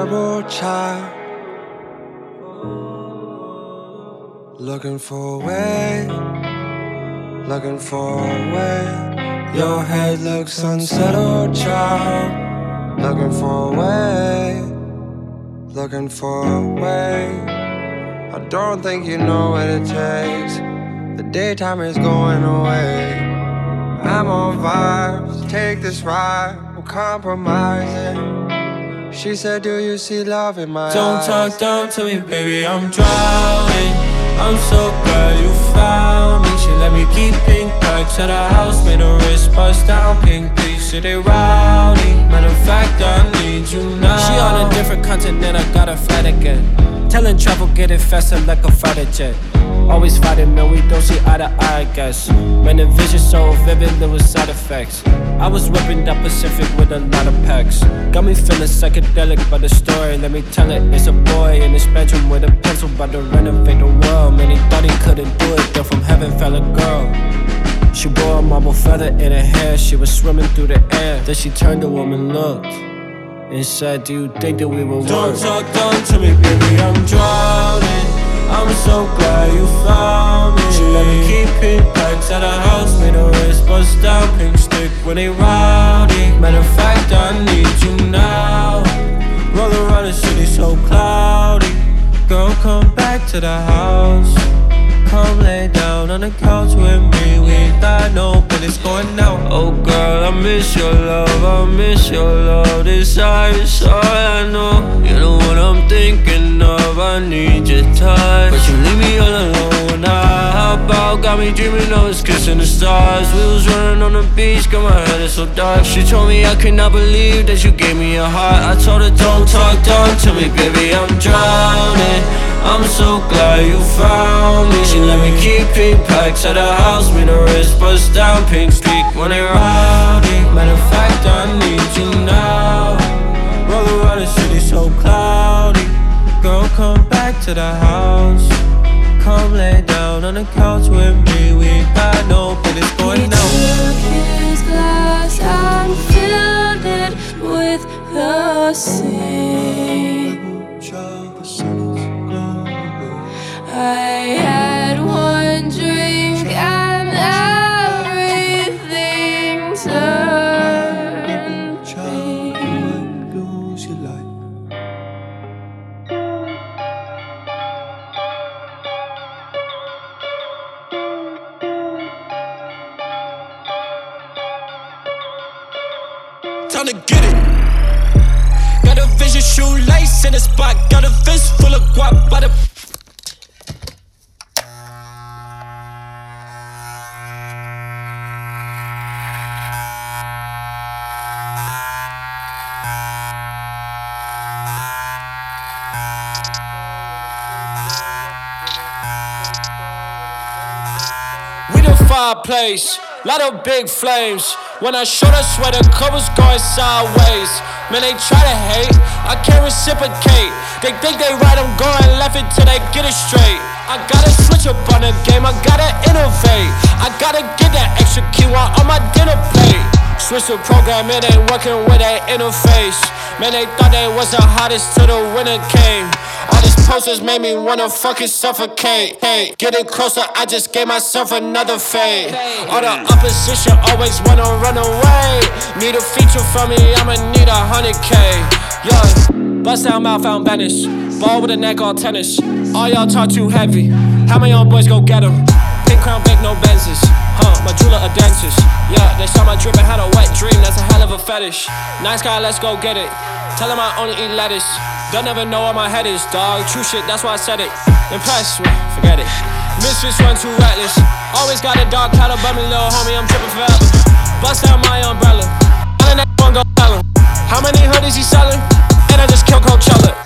terrible child, looking for a way, looking for a way. Your head looks unsettled, child, looking for a way, looking for a way. I don't think you know what it takes. The daytime is going away. I'm on vibes, take this ride, we'll compromise it. She said, do you see love in my eyes? Don't talk down to me, baby, I'm drowning. I'm so glad you found me. She let me keep pink packs at her house, made her wrist bust down, pink please. Say they rowdy, matter of fact, I need you now. She on a different continent, I got a flight again. Telling travel, get it faster like a fighter jet. Always fighting, man, we don't see eye to eye, I guess. Man, the vision so vivid, there was side effects. I was whipping that Pacific with a lot of packs. Got me feeling psychedelic by the story, let me tell it. It's a boy in his bedroom with a pencil, about to renovate the world. Man, he thought he couldn't do it, then from heaven fell a girl. She wore a marble feather in her hair, she was swimming through the air. Then she turned, the woman looked and said, do you think that we will work? Don't talk down to me, baby, I'm drowning. I'm so glad you found me. She let me keep pink packs at her house, made her wrist bust down, pink stick when they rowdy. Matter of fact, I need you now. Roll around the city so cloudy. Girl, come back to the house. Come lay down on the couch with me. We ain't got no business going out. Oh girl, I miss your love, I miss your love. This is all I know. You're the one I'm thinking of, I need your touch, but you leave me all alone. How about got me dreaming of us kissing the stars. We was running on the beach, got my head is so dark. She told me I could not believe that you gave me your heart. I told her don't talk down to me, baby, I'm drowning. I'm so glad you found me. She let me keep pink packs at her house, made her wrist bust down, pink streak when they rowdy. Matter of fact, I need you now. Roll around the city so cloudy. Girl, come back to the house. Come lay down on the couch with me. We ain't got no business going out. He took his glass and filled it with the sea. I had one drink and everything turned pink. Time to get it. Got a vision, shoelace in the spot. Got a fist full of guap by the. We the fireplace, lot of big flames. When I shoot, I swear the covers going sideways. Man, they try to hate, I can't reciprocate. They think they right, I'm going left until they get it straight. I gotta switch up on the game, I gotta innovate. I gotta get that extra quinoa on my dinner plate. Switch the program, it ain't working with that interface. Man, they thought they was the hottest till the winter came. All these posters made me wanna fucking suffocate. Hey, getting closer, I just gave myself another fade. All the opposition always wanna run away. Need a feature from me, I'ma need 100K. Yeah, bust down mouth, found Venice. Ball with a neck, all tennis. All y'all talk too heavy. How my young boys go get 'em? Pink crown, big, no Benzes. My jeweler a dentist. Yeah, they saw my drip and had a wet dream. That's a hell of a fetish. Nice guy, let's go get it. Tell him I only eat lettuce. Don't ever know where my head is, dog. True shit, that's why I said it. Impressed with, forget it. Misfits run too reckless. Always got a dog collar, but me little homie, I'm tripping forever. Bust out my umbrella. I let that one go tell him. How many hoodies he selling? And I just killed Coachella.